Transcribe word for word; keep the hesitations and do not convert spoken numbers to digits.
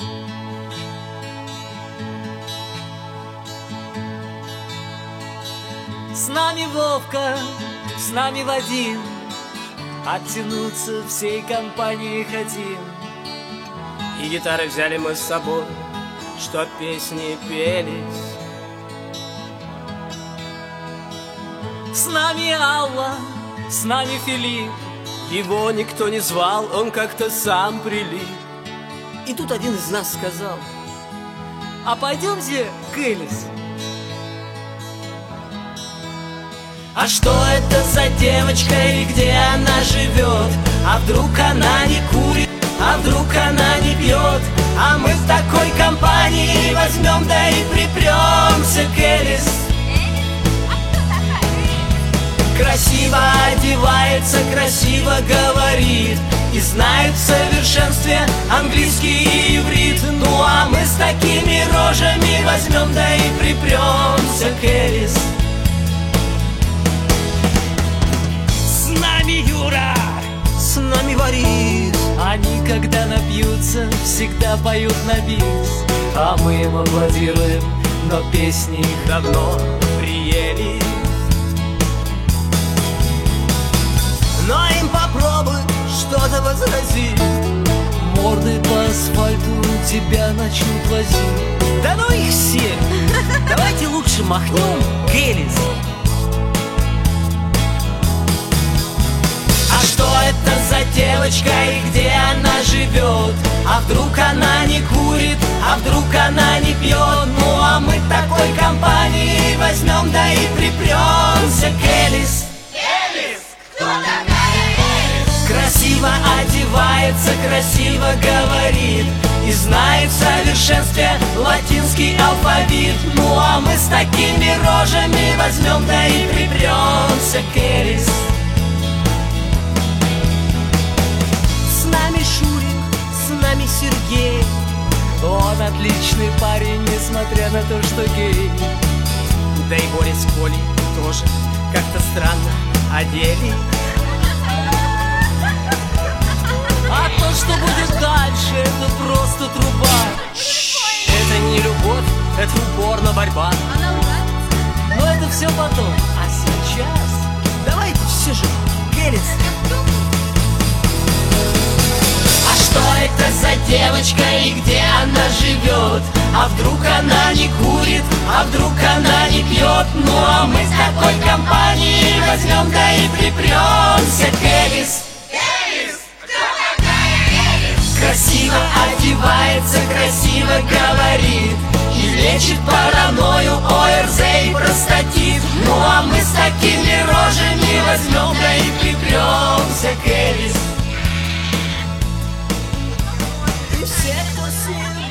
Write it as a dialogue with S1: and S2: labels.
S1: С нами Вовка, с нами Вадим, оттянуться всей компанией хотим.
S2: И гитары взяли мы с собой, чтоб песни пелись.
S1: С нами Алла, с нами Филипп.
S2: Его никто не звал, он как-то сам прилип.
S1: И тут один из нас сказал: а пойдемте к Элис.
S2: А что это за девочка и где она живет? А вдруг она не курит, а вдруг она не пьет? А мы в такой компании возьмем, да и припремся к Элис. Красиво одевается, красиво говорит и знает в совершенстве английский и иврит. Ну а мы с такими рожами возьмем, да и припремся к Элис.
S1: С нами Юра,
S2: с нами Борис.
S1: они, когда напьются, всегда поют на бис. А мы им аплодируем, но песни их
S2: давно приели. Но им попробуй что-то возразить,
S1: морды по асфальту тебя начнут возить.
S2: да ну их всех! Давайте лучше махнем к Элис. А что это за девочка и где она живет? А вдруг она не курит, а вдруг она не пьет? Ну а мы такой компании возьмем, да и припремся к Элис.
S3: Элис, кто такая?
S2: Красиво одевается, красиво говорит и знает в совершенстве латинский алфавит. Ну а мы с такими рожами возьмем, да и припремся к Элис. С нами Шурик, с нами Сергей.
S1: Он отличный парень, несмотря на то, что гей.
S2: Да и Боря с Колей тоже как-то странно одели.
S1: А то, что будет дальше, это просто труба.
S2: Это не любовь, это упорно борьба.
S3: Она нравится?
S1: Но это все потом. А сейчас
S2: Давайте все же к Элис. А что это за девочка и где она живет? А вдруг она не курит, а вдруг она не пьет? Ну а мы с такой компанией возьмем, да и припремся к Элис. Красиво одевается, красиво говорит и лечит паранойю, ОРЗ и простатит. Ну а мы с такими рожами возьмем, да и припремся к Элис. И все, кто с ним